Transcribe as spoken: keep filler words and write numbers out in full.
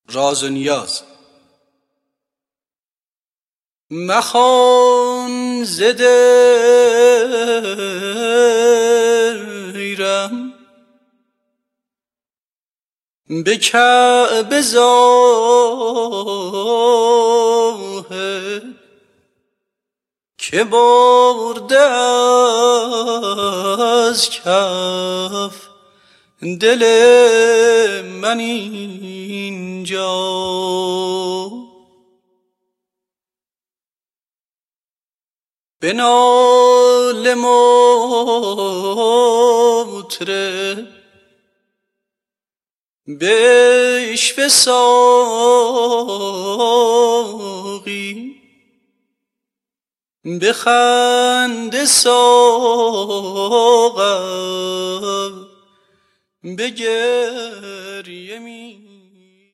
راز و نیاز. مخوان ز دیرم به کعبه زاهد که برده از کف دل من اینجا. به ناله مطرب به عشوه ساقی به خنده ساغر به گریه می